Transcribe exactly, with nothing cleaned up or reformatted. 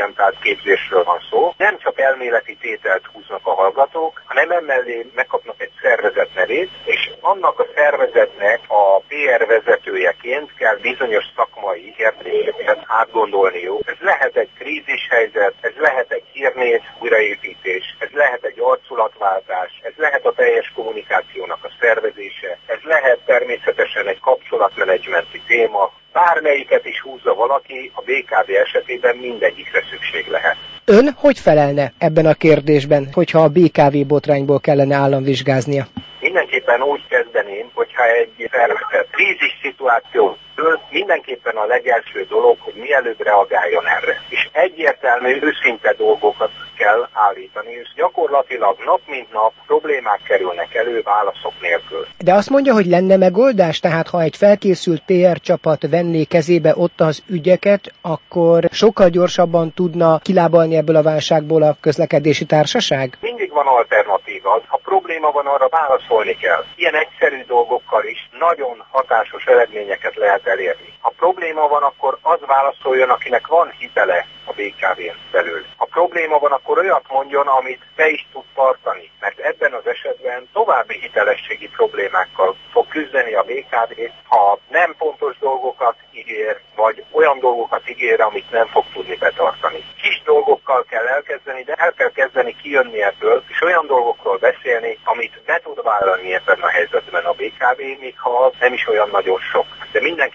orientált képzésről van szó. Nem csak elméleti tételt húznak a hallgatók, hanem emellé megkapnak egy szervezet nevét, és annak a szervezetnek a pé er vezetőjeként kell bizonyos szakmai kérdéseket átgondolniuk. Ez lehet egy krízishelyzet, ez lehet egy hírnév újraépítés, ez lehet egy arculatváltás, ez lehet a teljes kommunikációnak a szervezése, ez lehet természetesen egy kapcsolatmenedzsmenti téma. Bármelyiket is húzza valaki, a bé ká vé esetében mindegyikre szükség lehet. Ön hogy felelne ebben a kérdésben, hogyha a bé ká vé botrányból kellene államvizsgáznia? Mindenképpen úgy kezdeném, hogyha egy szervezet krízis szituáció mindenképpen a legelső dolog, hogy mielőbb reagáljon erre. És egyértelmű, őszinte dolgokat kell állítani, és gyakorlatilag nap mint nap problémák kerülnek elő válaszok nélkül. De azt mondja, hogy lenne megoldás, tehát ha egy felkészült pé er csapat venné kezébe ott az ügyeket, akkor sokkal gyorsabban tudna kilábalni ebből a válságból a közlekedési társaság? Mindig van alternatíva. Ha probléma van, arra válaszolni kell. Ilyen egyszerű dolgokkal is nagyon hatásos eredményeket lehet elérni. Ha probléma van, akkor az válaszoljon, akinek van hitele a bé ká vén belül. Ha probléma van, akkor olyat mondjon, amit be is tud tartani, mert ebben az esetben további hitelességi problémákkal fog küzdeni a bé ká vé, ha nem pontos dolgokat ígér, vagy olyan dolgokat ígér, amit nem fog tudni betartani. Kis dolgokkal kell elkezdeni, de el kell kezdeni kijönni ebből, és olyan dolgokról beszélni, amit be tud vállalni ebben a helyzetben a bé ká vé, még ha nem is olyan nagyon sok. De mindenki